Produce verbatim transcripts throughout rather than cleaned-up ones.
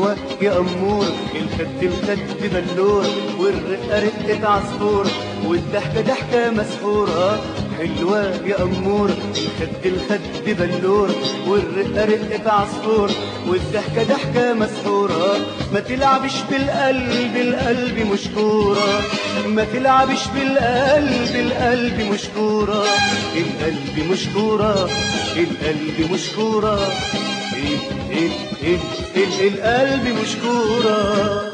حلوة يا أمور، الخد الخد بلورة والرقة رقة عصفورة والضحكة ضحكة مسحورة. حلوة يا أمور الخد الخد بلورة والرقة رقة عصفورة والضحكة ضحكة مسحورة. ما تلعبش بالقلب القلب مشكورة، ما تلعبش بالقلب القلب مشكورة، القلب مشكورة القلب مشكورة ال ال ال ال القلب مشكورة.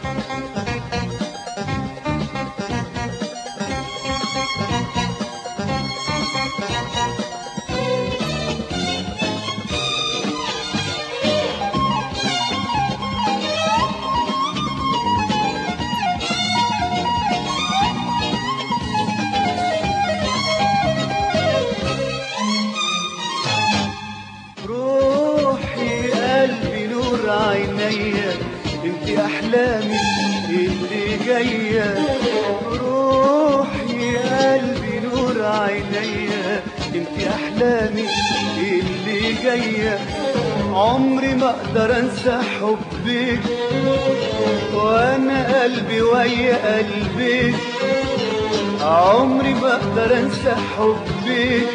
عينيا انت احلامي اللي جايه، روحي قلبي نور عينيا انت احلامي اللي جايه. عمري ما اقدر انسى حبك وانا قلبي ويا قلبك، عمري ما اقدر انسى حبك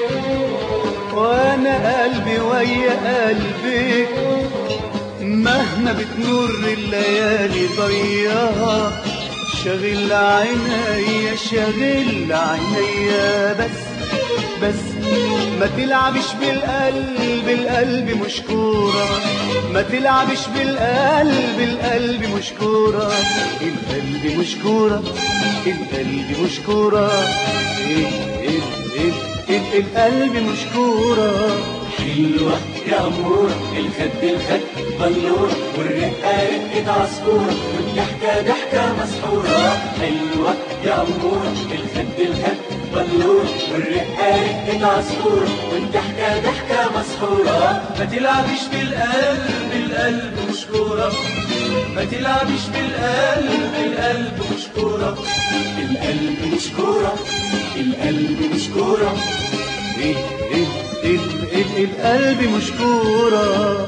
وانا قلبي ويا قلبك. مهما بتمر الليالي ضياها شغل عينيا شغل عينيا، بس بس ما تلعبش بالقلب القلب مشكورة، ما تلعبش بالقلب القلب مشكورة، القلب مشكورة القلب مشكورة ال ال ال ال القلب مشكورة. حلوة يا أمورة الخد الخد بلورة والرقة رقة عصفورة والضحكة ضحكة مسحورة. حلوة يا أمورة الخد الخد بلورة والرقة رقة عصفورة والضحكة ضحكة مسحورة. ما تلعبش بالقلب القلب مشكورة، ما تلعبش بالقلب القلب مشكورة، القلب مشكورة القلب مشكورة ال ال ال ال القلب مشكورة.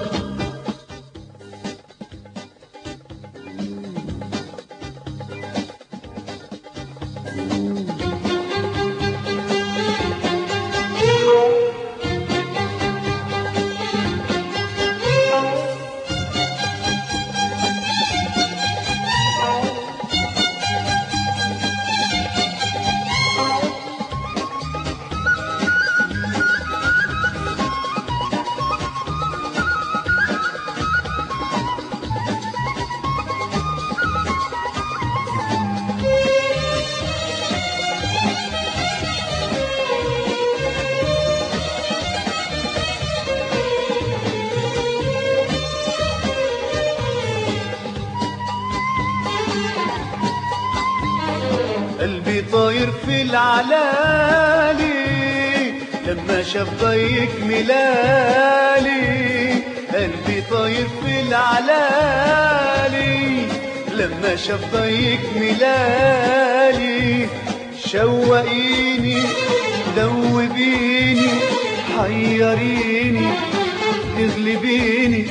قلبي طاير في العلالي لما شاف ضيق ملالي، قلبي طاير في العلالي لما شاف ضيق ملالي. شوقيني دوبيني حيريني تغلبيني،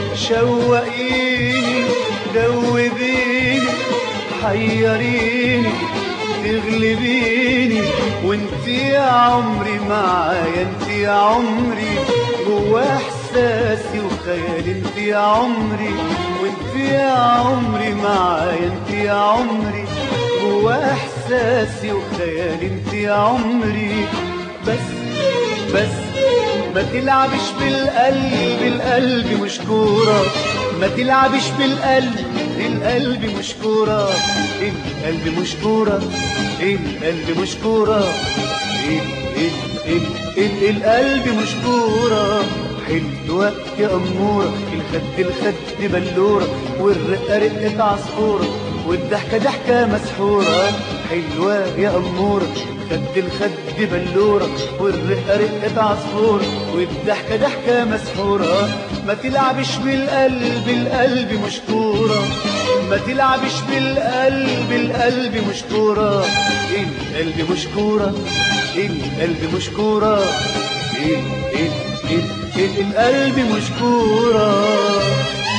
شوقيني دوبيني حيريني تغلبيني. وانت يا عمري معايا انت يا عمري جوا احساسي وخيالي انت يا عمري، وانت يا عمري معايا انت يا عمري جوا احساسي وخيالي انت يا عمري. بس بس ما تلعبش بالقلب القلب مشكورة، ما تلعبش بالقلب القلب مشكورة، القلب مشكورة القلب مشكورة ال ال ال ال القلب مشكورة. حلوة يا أمورة الخد الخد بلورة والرقة رقة عصفورة والضحكة ضحكة مسحورة. حلوة يا أمورة الخد الخد بلورة والرقة رقة عصفورة والضحكة ضحكة مسحورة. ما تلعبش بالقلب القلب مشكورة، ما تلعبش بالقلب القلب مشكورة، القلب مشكورة القلب مشكورة ال ال ال ال القلب مشكورة.